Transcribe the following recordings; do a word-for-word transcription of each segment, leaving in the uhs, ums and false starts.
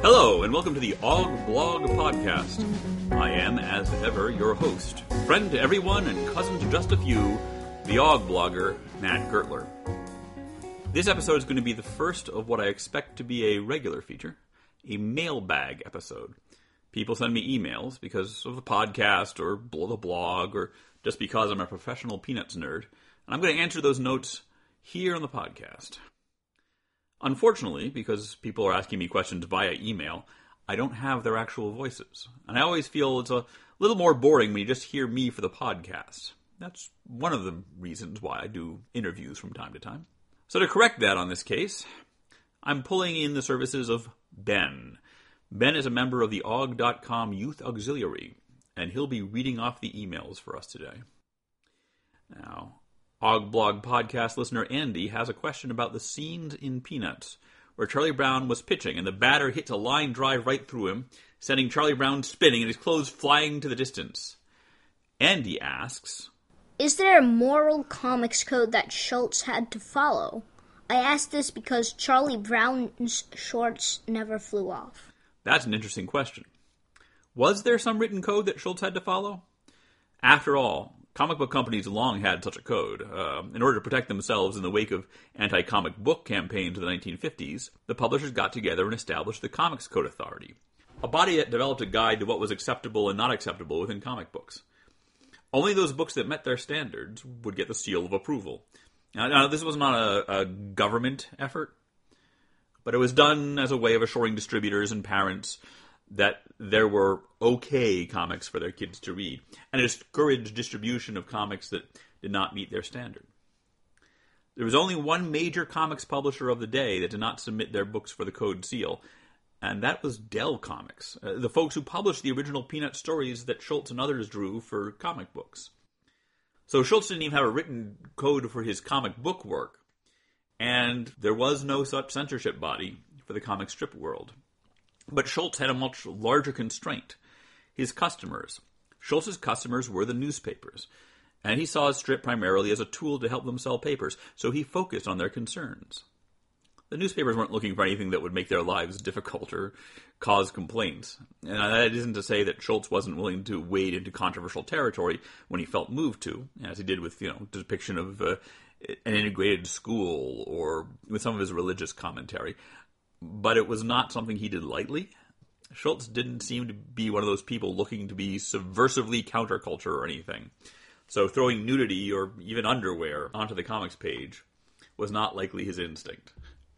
Hello, and welcome to the Og Blog Podcast. I am, as ever, your host, friend to everyone and cousin to just a few, the Og Blogger, Matt Gertler. This episode is going to be the first of what I expect to be a regular feature, a mailbag episode. People send me emails because of the podcast or the blog or just because I'm a professional Peanuts nerd, and I'm going to answer those notes here on the podcast. Unfortunately, because people are asking me questions via email, I don't have their actual voices. And I always feel it's a little more boring when you just hear me for the podcast. That's one of the reasons why I do interviews from time to time. So to correct that on this case, I'm pulling in the services of Ben. Ben is a member of the O G dot com Youth Auxiliary, and he'll be reading off the emails for us today. Now, O G Blog podcast listener Andy has a question about the scenes in Peanuts where Charlie Brown was pitching and the batter hits a line drive right through him, sending Charlie Brown spinning and his clothes flying to the distance. Andy asks, is there a moral comics code that Schultz had to follow? I ask this because Charlie Brown's shorts never flew off. That's an interesting question. Was there some written code that Schultz had to follow? After all, comic book companies long had such a code. Uh, in order to protect themselves in the wake of anti-comic book campaigns of the nineteen fifties, the publishers got together and established the Comics Code Authority, a body that developed a guide to what was acceptable and not acceptable within comic books. Only those books that met their standards would get the seal of approval. Now, now this was not a, a government effort, but it was done as a way of assuring distributors and parents that there were okay comics for their kids to read, and it discouraged distribution of comics that did not meet their standard. There was only one major comics publisher of the day that did not submit their books for the code seal, and that was Dell Comics, uh, the folks who published the original Peanut stories that Schultz and others drew for comic books. So Schultz didn't even have a written code for his comic book work, and there was no such censorship body for the comic strip world. But Schultz had a much larger constraint: his customers. Schultz's customers were the newspapers, and he saw his strip primarily as a tool to help them sell papers, so he focused on their concerns. The newspapers weren't looking for anything that would make their lives difficult or cause complaints. And that isn't to say that Schultz wasn't willing to wade into controversial territory when he felt moved to, as he did with, you know, depiction of uh, an integrated school or with some of his religious commentary. But it was not something he did lightly. Schultz didn't seem to be one of those people looking to be subversively counterculture or anything. So throwing nudity or even underwear onto the comics page was not likely his instinct.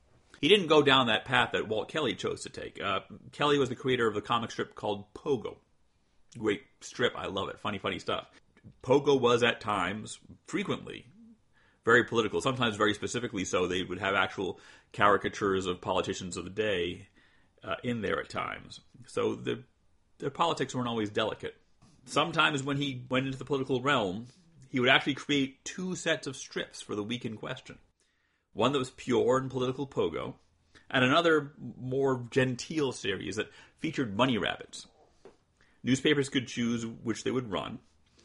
He didn't go down that path that Walt Kelly chose to take. Uh, Kelly was the creator of the comic strip called Pogo. Great strip. I love it. Funny, funny stuff. Pogo was at times, frequently, very political, sometimes very specifically so. They would have actual caricatures of politicians of the day uh, in there at times. So the, their politics weren't always delicate. Sometimes when he went into the political realm, he would actually create two sets of strips for the week in question. One that was pure and political pogo, and another more genteel series that featured bunny rabbits. Newspapers could choose which they would run,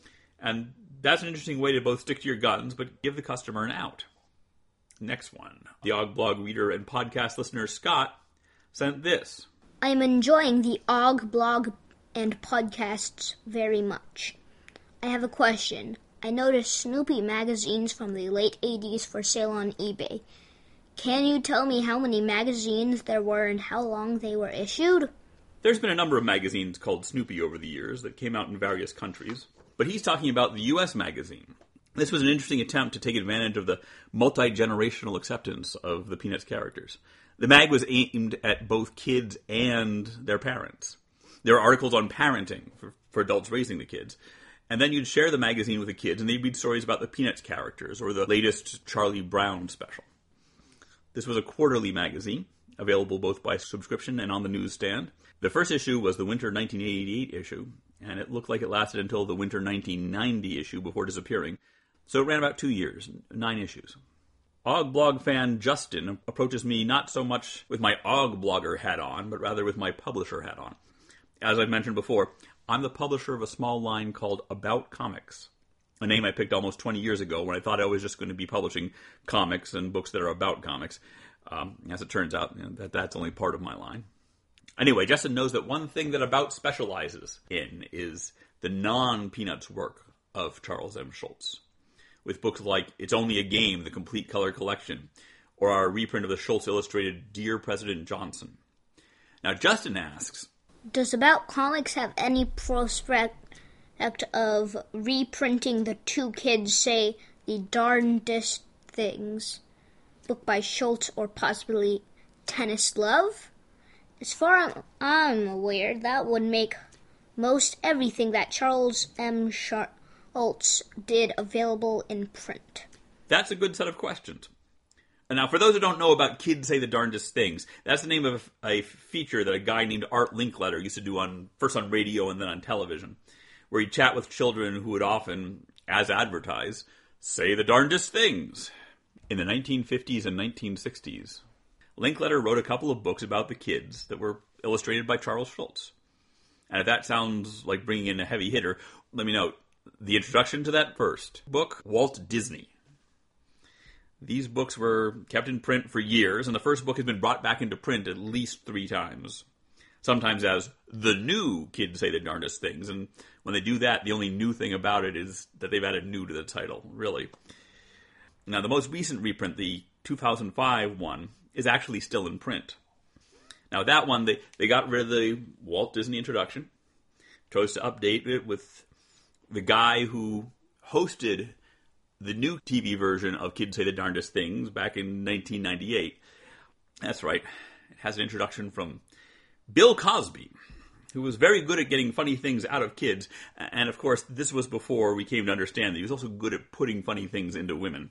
and that's an interesting way to both stick to your guns, but give the customer an out. Next one. The O G Blog reader and podcast listener Scott sent this. I am enjoying the O G Blog and podcasts very much. I have a question. I noticed Snoopy magazines from the late eighties for sale on eBay. Can you tell me how many magazines there were and how long they were issued? There's been a number of magazines called Snoopy over the years that came out in various countries. But he's talking about the U S magazine. This was an interesting attempt to take advantage of the multi-generational acceptance of the Peanuts characters. The mag was aimed at both kids and their parents. There were articles on parenting for, for adults raising the kids. And then you'd share the magazine with the kids, and they'd read stories about the Peanuts characters or the latest Charlie Brown special. This was a quarterly magazine, available both by subscription and on the newsstand. The first issue was the winter nineteen eighty-eight issue, and it looked like it lasted until the winter nineteen ninety issue before disappearing. So it ran about two years, nine issues. O G Blog fan Justin approaches me not so much with my O G Blogger hat on, but rather with my publisher hat on. As I've mentioned before, I'm the publisher of a small line called About Comics, a name I picked almost twenty years ago when I thought I was just going to be publishing comics and books that are about comics. Um, as it turns out, you know, that that's only part of my line. Anyway, Justin knows that one thing that About specializes in is the non-Peanuts work of Charles M. Schulz, with books like It's Only a Game, the complete color collection, or our reprint of the Schulz illustrated Dear President Johnson. Now, Justin asks, does About Comics have any prospect of reprinting the Two Kids Say the Darndest Things book by Schulz, or possibly Tennis Love? As far as I'm aware, that would make most everything that Charles M. Schulz did available in print. That's a good set of questions. And now, for those who don't know about Kids Say the Darndest Things, that's the name of a feature that a guy named Art Linkletter used to do on first on radio and then on television, where he'd chat with children who would often, as advertised, say the darndest things. In the nineteen fifties and nineteen sixties, Linkletter wrote a couple of books about the kids that were illustrated by Charles Schulz. And if that sounds like bringing in a heavy hitter, let me note, the introduction to that first book, Walt Disney. These books were kept in print for years, and the first book has been brought back into print at least three times. Sometimes as the new Kids Say the Darndest Things, and when they do that, the only new thing about it is that they've added new to the title, really. Now, the most recent reprint, the two thousand five one, is actually still in print. Now, that one, they, they got rid of the Walt Disney introduction, chose to update it with the guy who hosted the new T V version of Kids Say the Darndest Things back in nineteen ninety-eight. That's right. It has an introduction from Bill Cosby, who was very good at getting funny things out of kids. And, of course, this was before we came to understand that he was also good at putting funny things into women.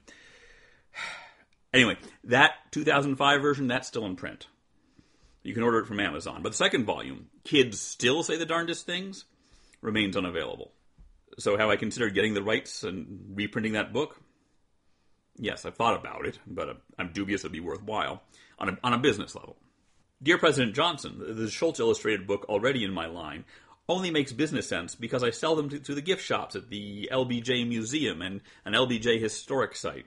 Anyway, that two thousand five version, that's still in print. You can order it from Amazon. But the second volume, Kids Still Say the Darndest Things, remains unavailable. So have I considered getting the rights and reprinting that book? Yes, I've thought about it, but I'm dubious it'd be worthwhile on a, on a business level. Dear President Johnson, the Schulz illustrated book already in my line only makes business sense because I sell them to, to the gift shops at the L B J Museum and an L B J historic site.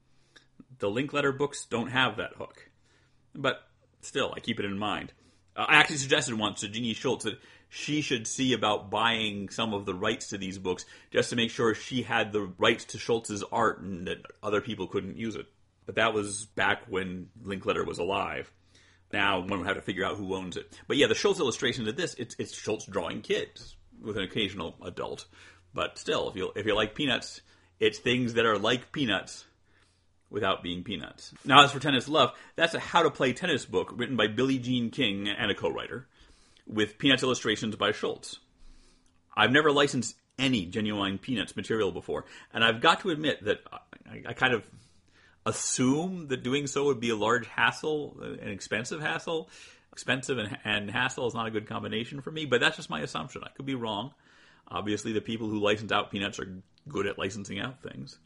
The Linkletter books don't have that hook. But still, I keep it in mind. Uh, I actually suggested once to Jeannie Schulz that she should see about buying some of the rights to these books just to make sure she had the rights to Schulz's art and that other people couldn't use it. But that was back when Linkletter was alive. Now one would have to figure out who owns it. But yeah, the Schulz illustration of this, it's, it's Schulz drawing kids with an occasional adult. But still, if you if you like Peanuts, it's things that are like Peanuts without being Peanuts. Now, as for Tennis Love, that's a how-to-play tennis book written by Billie Jean King and a co-writer, with Peanuts illustrations by Schulz. I've never licensed any genuine Peanuts material before, and I've got to admit that I, I kind of assume that doing so would be a large hassle, an expensive hassle. Expensive and, and hassle is not a good combination for me, but that's just my assumption. I could be wrong. Obviously, the people who license out Peanuts are good at licensing out things.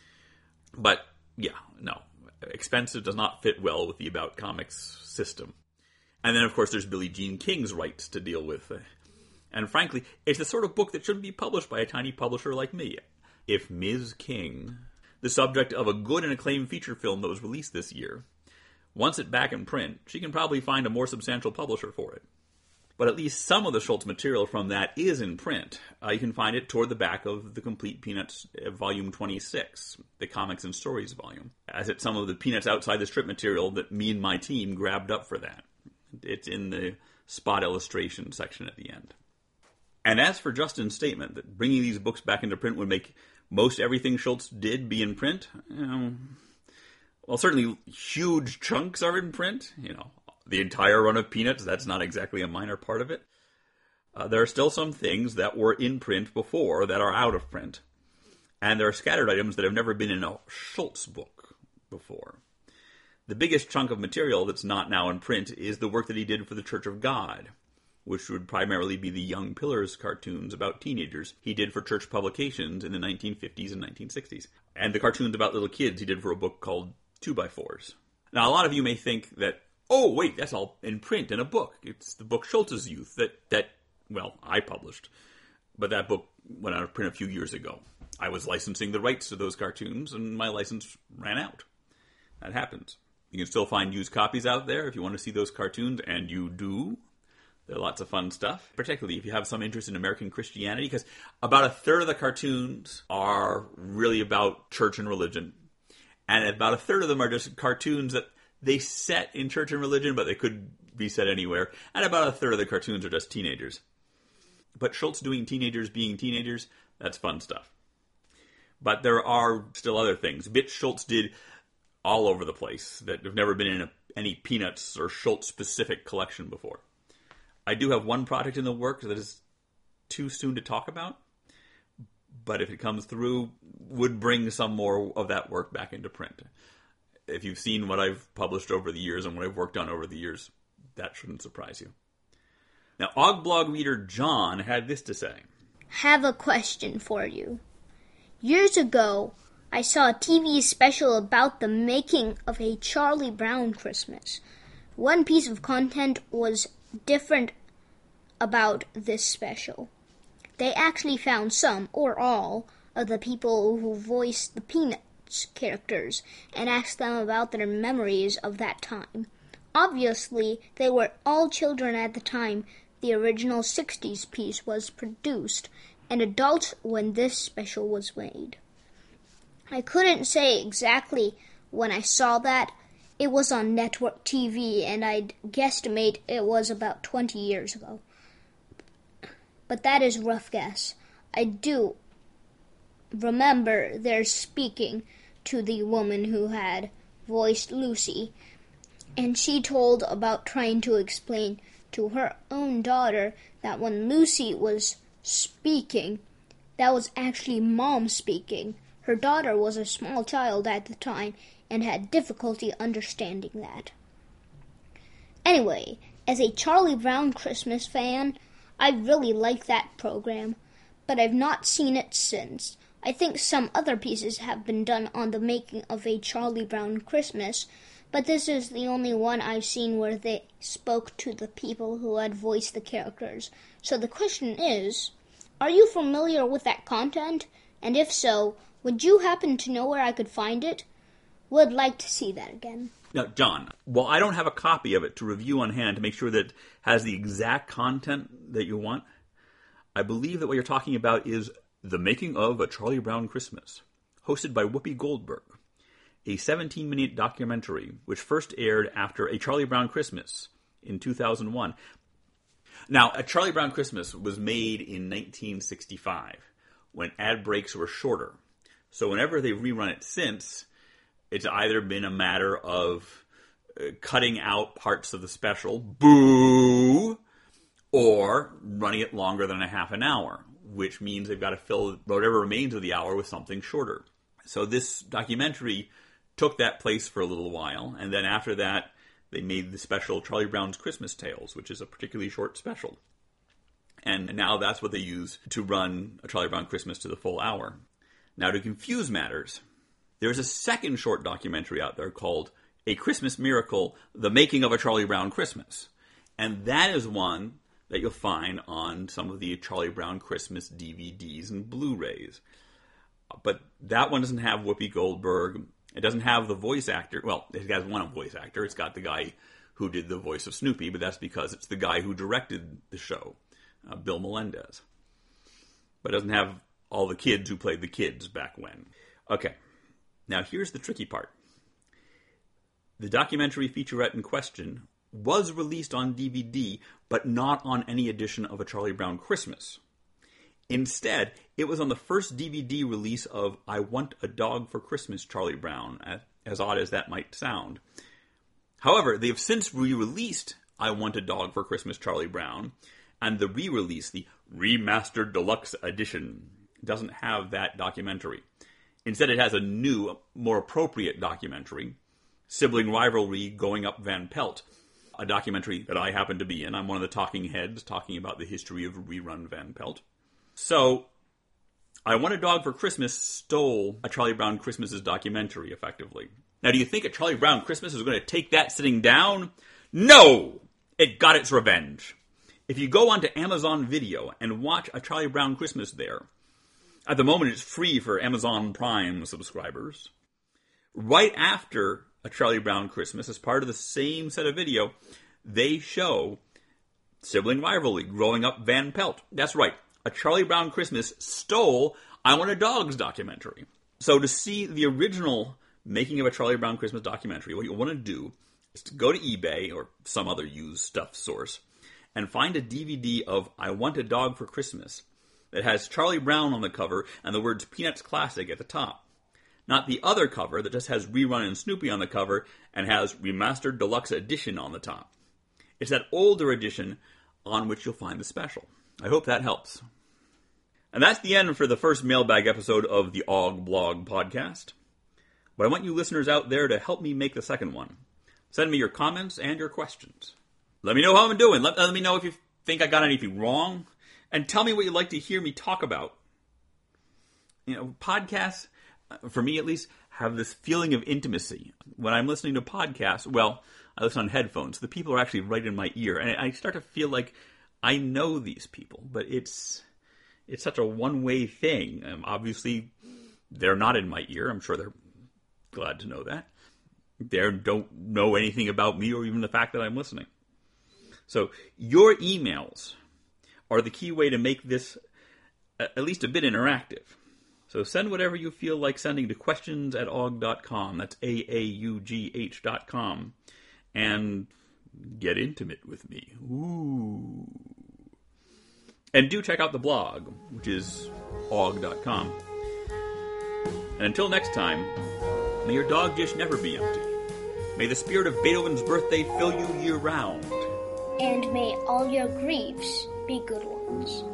But, yeah, no. Expensive does not fit well with the About Comics system. And then, of course, there's Billie Jean King's rights to deal with. And frankly, it's the sort of book that shouldn't be published by a tiny publisher like me. If Miz King, the subject of a good and acclaimed feature film that was released this year, wants it back in print, she can probably find a more substantial publisher for it. But at least some of the Schulz material from that is in print. Uh, you can find it toward the back of the Complete Peanuts uh, Volume twenty-six, the Comics and Stories volume, as it's some of the Peanuts Outside the Strip material that me and my team grabbed up for that. It's in the spot illustration section at the end. And as for Justin's statement that bringing these books back into print would make most everything Schulz did be in print, you know, well, certainly huge chunks are in print. You know, the entire run of Peanuts, that's not exactly a minor part of it. Uh, there are still some things that were in print before that are out of print. And there are scattered items that have never been in a Schulz book before. The biggest chunk of material that's not now in print is the work that he did for the Church of God, which would primarily be the Young Pillars cartoons about teenagers he did for church publications in the nineteen fifties and nineteen sixties. And the cartoons about little kids he did for a book called Two by Fours. Now, a lot of you may think that, oh, wait, that's all in print in a book. It's the book Schulz's Youth that, that, well, I published. But that book went out of print a few years ago. I was licensing the rights to those cartoons, and my license ran out. That happens. You can still find used copies out there if you want to see those cartoons, and you do. They're lots of fun stuff, particularly if you have some interest in American Christianity, because about a third of the cartoons are really about church and religion. And about a third of them are just cartoons that they set in church and religion, but they could be set anywhere. And about a third of the cartoons are just teenagers. But Schultz doing teenagers being teenagers, that's fun stuff. But there are still other things. Bits Schultz did all over the place that have never been in a, any Peanuts or Schultz-specific collection before. I do have one project in the works that is too soon to talk about, but if it comes through, would bring some more of that work back into print. If you've seen what I've published over the years and what I've worked on over the years, that shouldn't surprise you. Now, Ogblog reader John had this to say. Have a question for you. Years ago, I saw a T V special about the making of a Charlie Brown Christmas. One piece of content was different about this special. They actually found some, or all, of the people who voiced the Peanuts characters and asked them about their memories of that time. Obviously, they were all children at the time the original sixties piece was produced, and adults when this special was made. I couldn't say exactly when I saw that. It was on network T V, and I'd guesstimate it was about twenty years ago. But that is a rough guess. I do remember their speaking to the woman who had voiced Lucy, and she told about trying to explain to her own daughter that when Lucy was speaking, that was actually Mom speaking. Her daughter was a small child at the time and had difficulty understanding that. Anyway, as a Charlie Brown Christmas fan, I really like that program, but I've not seen it since. I think some other pieces have been done on the making of a Charlie Brown Christmas, but this is the only one I've seen where they spoke to the people who had voiced the characters. So the question is, are you familiar with that content? And if so, would you happen to know where I could find it? Would like to see that again. Now, John, while I don't have a copy of it to review on hand to make sure that it has the exact content that you want, I believe that what you're talking about is The Making of a Charlie Brown Christmas, hosted by Whoopi Goldberg, a seventeen-minute documentary which first aired after A Charlie Brown Christmas in two thousand one. Now, A Charlie Brown Christmas was made in nineteen sixty-five, when ad breaks were shorter. So whenever they've rerun it since, it's either been a matter of uh, cutting out parts of the special, boo, or running it longer than a half an hour, which means they've got to fill whatever remains of the hour with something shorter. So this documentary took that place for a little while, and then after that, they made the special Charlie Brown's Christmas Tales, which is a particularly short special. And now that's what they use to run A Charlie Brown Christmas to the full hour. Now, to confuse matters, there's a second short documentary out there called A Christmas Miracle, The Making of a Charlie Brown Christmas. And that is one that you'll find on some of the Charlie Brown Christmas D V Ds and Blu-rays. But that one doesn't have Whoopi Goldberg. It doesn't have the voice actor. Well, it has one voice actor. It's got the guy who did the voice of Snoopy, but that's because it's the guy who directed the show, uh, Bill Melendez. But it doesn't have all the kids who played the kids back when. Okay, now here's the tricky part. The documentary featurette in question was released on D V D, but not on any edition of A Charlie Brown Christmas. Instead, it was on the first D V D release of I Want a Dog for Christmas, Charlie Brown, as odd as that might sound. However, they have since re-released I Want a Dog for Christmas, Charlie Brown, and the re-release, the Remastered Deluxe Edition, doesn't have that documentary. Instead, it has a new, more appropriate documentary, Sibling Rivalry Going Up Van Pelt, a documentary that I happen to be in. I'm one of the talking heads talking about the history of Rerun Van Pelt. So, I Want a Dog for Christmas stole A Charlie Brown Christmas's documentary, effectively. Now, do you think A Charlie Brown Christmas is going to take that sitting down? No! It got its revenge. If you go onto Amazon Video and watch A Charlie Brown Christmas there, at the moment it's free for Amazon Prime subscribers. Right after A Charlie Brown Christmas, as part of the same set of video, they show Sibling rivalry, growing up Van Pelt. That's right, A Charlie Brown Christmas stole I Want a Dog's documentary. So to see the original making of A Charlie Brown Christmas documentary, what you want to do is to go to eBay or some other used stuff source and find a D V D of I Want a Dog for Christmas that has Charlie Brown on the cover and the words Peanuts Classic at the top. Not the other cover that just has Rerun and Snoopy on the cover and has Remastered Deluxe Edition on the top. It's that older edition on which you'll find the special. I hope that helps. And that's the end for the first mailbag episode of the O G Blog podcast. But I want you listeners out there to help me make the second one. Send me your comments and your questions. Let me know how I'm doing. Let, let me know if you think I got anything wrong. And tell me what you'd like to hear me talk about. You know, podcasts, for me at least, have this feeling of intimacy. When I'm listening to podcasts, well, I listen on headphones. The people are actually right in my ear. And I start to feel like I know these people. But it's it's such a one-way thing. Um, obviously, they're not in my ear. I'm sure they're glad to know that. They don't know anything about me or even the fact that I'm listening. So your emails are the key way to make this at least a bit interactive. So send whatever you feel like sending to questions at aug dot com. That's A A U G H dot com. And get intimate with me. Ooh. And do check out the blog, which is aug dot com. And until next time, may your dog dish never be empty. May the spirit of Beethoven's birthday fill you year-round. And may all your griefs be good ones.